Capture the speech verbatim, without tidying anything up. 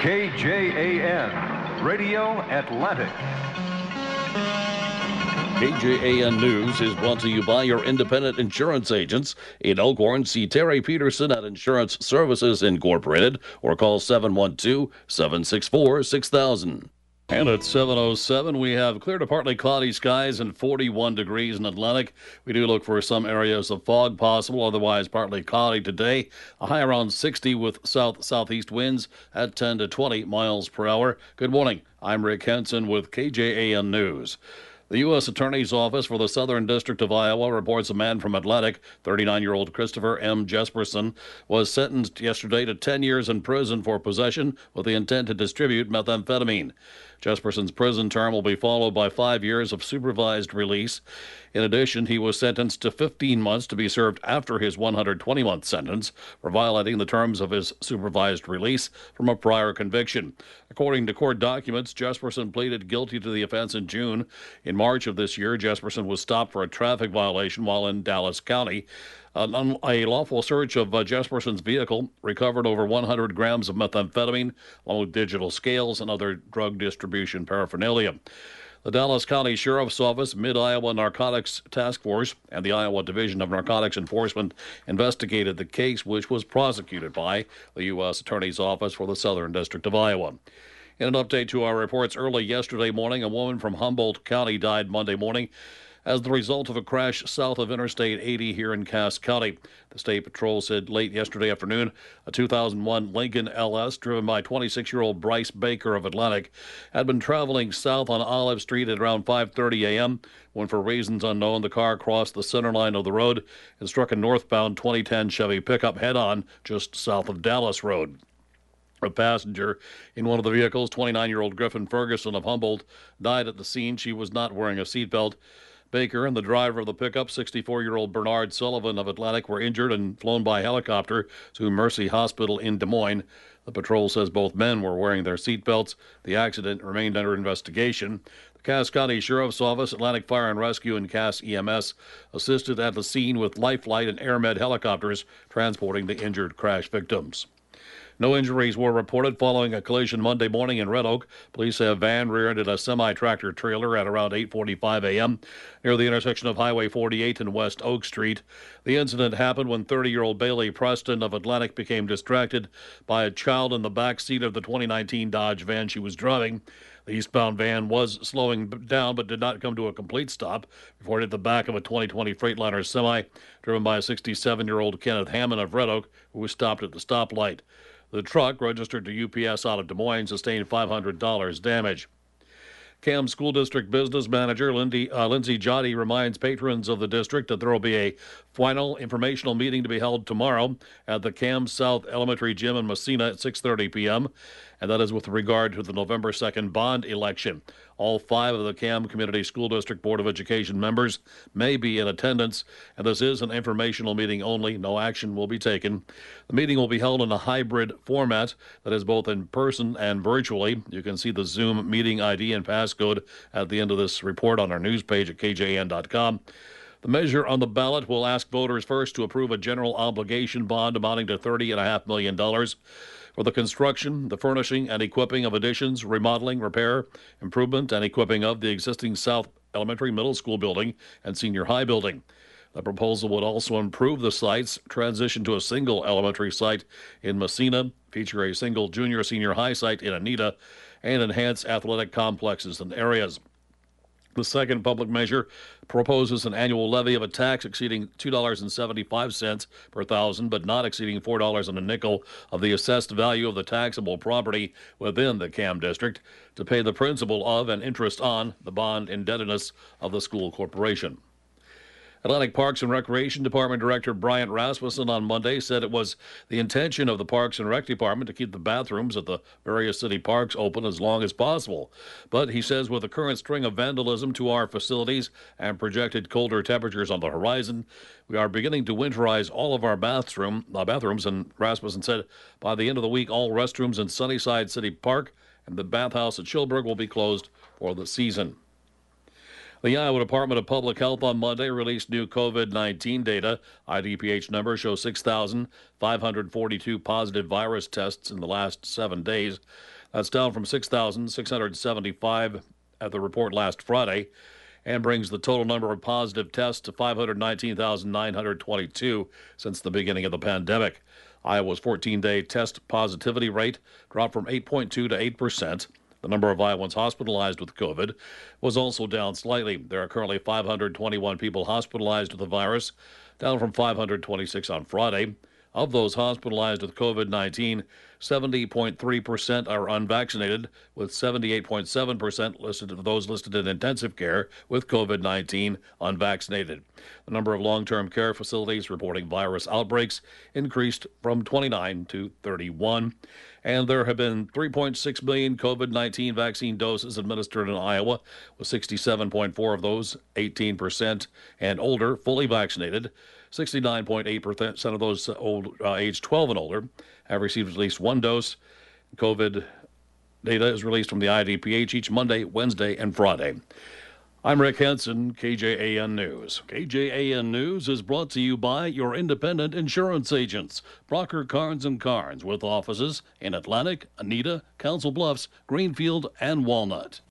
K J A N, Radio Atlantic. K J A N News is brought to you by your independent insurance agents. In Elkhorn, see Terry Peterson at Insurance Services Incorporated or call seven one two, seven six four, six thousand. And at seven oh seven, we have clear to partly cloudy skies and forty-one degrees in Atlantic. We do look for some areas of fog possible, otherwise partly cloudy today. A high around sixty with south-southeast winds at ten to twenty miles per hour. Good morning. I'm Rick Henson with K J A N News. The U S Attorney's Office for the Southern District of Iowa reports a man from Atlantic, thirty-nine-year-old Christopher M. Jesperson, was sentenced yesterday to ten years in prison for possession with the intent to distribute methamphetamine. Jesperson's prison term will be followed by five years of supervised release. In addition, he was sentenced to fifteen months to be served after his one hundred twenty month sentence for violating the terms of his supervised release from a prior conviction. According to court documents, Jesperson pleaded guilty to the offense in June. In March of this year, Jesperson was stopped for a traffic violation while in Dallas County. Uh, a lawful search of uh, Jesperson's vehicle recovered over one hundred grams of methamphetamine, along with digital scales and other drug distribution paraphernalia. The Dallas County Sheriff's Office, Mid-Iowa Narcotics Task Force, and the Iowa Division of Narcotics Enforcement investigated the case, which was prosecuted by the U S Attorney's Office for the Southern District of Iowa. In an update to our reports early yesterday morning, a woman from Humboldt County died Monday morning as the result of a crash south of Interstate eighty here in Cass County. The State Patrol said late yesterday afternoon a two thousand one Lincoln L S driven by twenty-six-year-old Bryce Baker of Atlantic had been traveling south on Olive Street at around five thirty a.m. when, for reasons unknown, the car crossed the center line of the road and struck a northbound twenty ten Chevy pickup head-on just south of Dallas Road. A passenger in one of the vehicles, twenty-nine-year-old Griffin Ferguson of Humboldt, died at the scene. She was not wearing a seatbelt. Baker and the driver of the pickup, sixty-four-year-old Bernard Sullivan of Atlantic, were injured and flown by helicopter to Mercy Hospital in Des Moines. The patrol says both men were wearing their seatbelts. The accident remained under investigation. The Cass County Sheriff's Office, Atlantic Fire and Rescue, and Cass E M S assisted at the scene with Life Flight and AirMed helicopters transporting the injured crash victims. No injuries were reported following a collision Monday morning in Red Oak. Police say a van rear-ended a semi-tractor trailer at around eight forty-five a.m. near the intersection of Highway forty-eight and West Oak Street. The incident happened when thirty-year-old Bailey Preston of Atlantic became distracted by a child in the back seat of the twenty nineteen Dodge van she was driving. The eastbound van was slowing down but did not come to a complete stop before it hit the back of a twenty twenty Freightliner semi driven by a sixty-seven-year-old Kenneth Hammond of Red Oak, who was stopped at the stoplight. The truck, registered to U P S out of Des Moines, sustained five hundred dollars damage. Cam School District Business Manager Lindy, uh, Lindsay Jotty reminds patrons of the district that there will be a final informational meeting to be held tomorrow at the Cam South Elementary Gym in Messina at six thirty p.m., and that is with regard to the November second bond election. All five of the Cam Community School District Board of Education members may be in attendance, and this is an informational meeting only. No action will be taken. The meeting will be held in a hybrid format that is both in person and virtually. You can see the Zoom meeting I D and passcode at the end of this report on our news page at K J N dot com. The measure on the ballot will ask voters first to approve a general obligation bond amounting to thirty point five million dollars. For the construction, the furnishing, and equipping of additions, remodeling, repair, improvement, and equipping of the existing South Elementary Middle School building and Senior High building. The proposal would also improve the sites, transition to a single elementary site in Messina, feature a single junior senior high site in Anita, and enhance athletic complexes and areas. The second public measure proposes an annual levy of a tax exceeding two dollars and seventy-five cents per thousand, but not exceeding four dollars and a nickel of the assessed value of the taxable property within the Cam District to pay the principal of and interest on the bond indebtedness of the school corporation. Atlantic Parks and Recreation Department Director Bryant Rasmussen on Monday said it was the intention of the Parks and Rec Department to keep the bathrooms at the various city parks open as long as possible. But he says with the current string of vandalism to our facilities and projected colder temperatures on the horizon, we are beginning to winterize all of our bathroom, uh, bathrooms. And Rasmussen said by the end of the week, all restrooms in Sunnyside City Park and the bathhouse at Schilberg will be closed for the season. The Iowa Department of Public Health on Monday released new COVID nineteen data. I D P H numbers show six thousand five hundred forty-two positive virus tests in the last seven days. That's down from six thousand six hundred seventy-five at the report last Friday, and brings the total number of positive tests to five hundred nineteen thousand nine hundred twenty-two since the beginning of the pandemic. Iowa's fourteen-day test positivity rate dropped from eight point two to eight percent. The number of Iowans hospitalized with COVID was also down slightly. There are currently five hundred twenty-one people hospitalized with the virus, down from five hundred twenty-six on Friday. Of those hospitalized with COVID nineteen, seventy point three percent are unvaccinated, with seventy-eight point seven percent listed of those listed in intensive care with COVID nineteen unvaccinated. The number of long-term care facilities reporting virus outbreaks increased from twenty-nine to thirty-one. And there have been three point six million COVID nineteen vaccine doses administered in Iowa, with sixty-seven point four of those, eighteen percent, and older, fully vaccinated. sixty-nine point eight percent of those old, uh, age twelve and older have received at least one dose. COVID data is released from the I D P H each Monday, Wednesday, and Friday. I'm Rick Henson, K J A N News. K J A N News is brought to you by your independent insurance agents, Brocker, Carnes and Carnes, with offices in Atlantic, Anita, Council Bluffs, Greenfield, and Walnut.